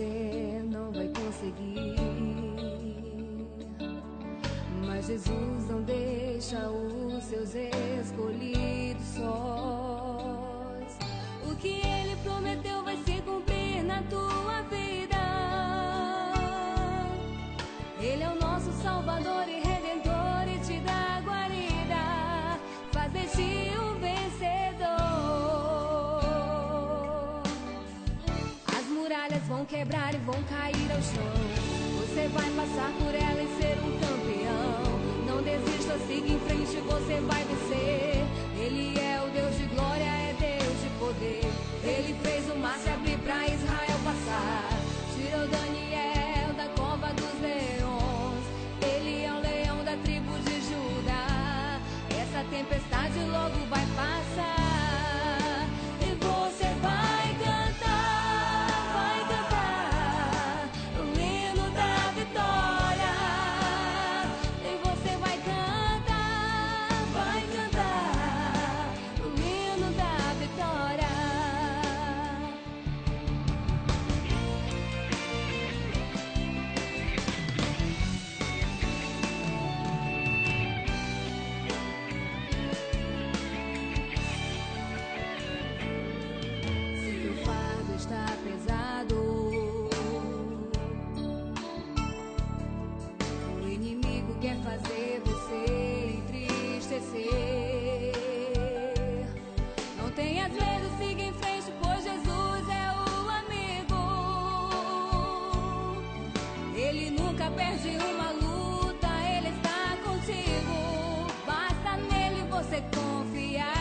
você não vai conseguir. Mas Jesus não deixa os seus escolhidos sós. O que Ele prometeu vai se cumprir na tua vida. Ele é o nosso Salvador e Redentor e te dá guarida, faz de ti um vencedor. As muralhas vão quebrar e vão cair ao chão. Você vai passar por ela e ser um campeão. Não desista, siga em frente, você vai vencer. Ele é o Deus de glória, é Deus de poder. Ele fez o mar se abrir pra Israel passar. Tirou Daniel da cova dos leões. Ele é o leão da tribo de Judá. Essa tempestade logo vai passar. E você vai cantar o hino da vitória. E você vai cantar o hino da vitória. Se o fardo está pesado, o inimigo quer fazer você entristecer. Não tenhas medo, siga em frente, pois Jesus é o amigo. Ele nunca perde uma luta, Ele está contigo. Basta nele você confiar.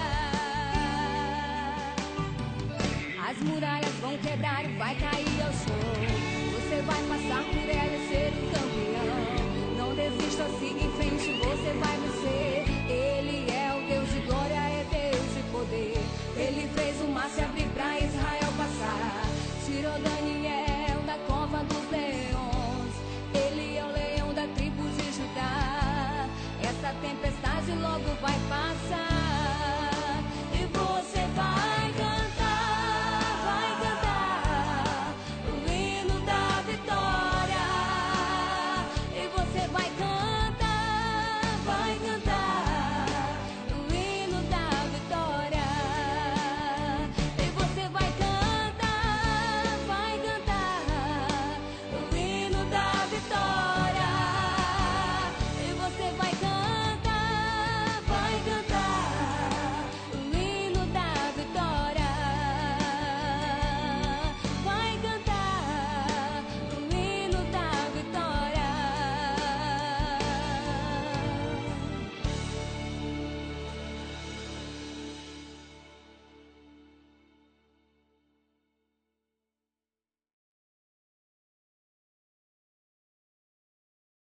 As muralhas vão quebrar e vai cair ao chão. Você vai passar por ela e ser um campeão. Não desista, siga em frente, você vai vencer. Ele é o Deus de glória, é Deus de poder. Ele fez o mar se abrir pra Israel passar. Tirou Daniel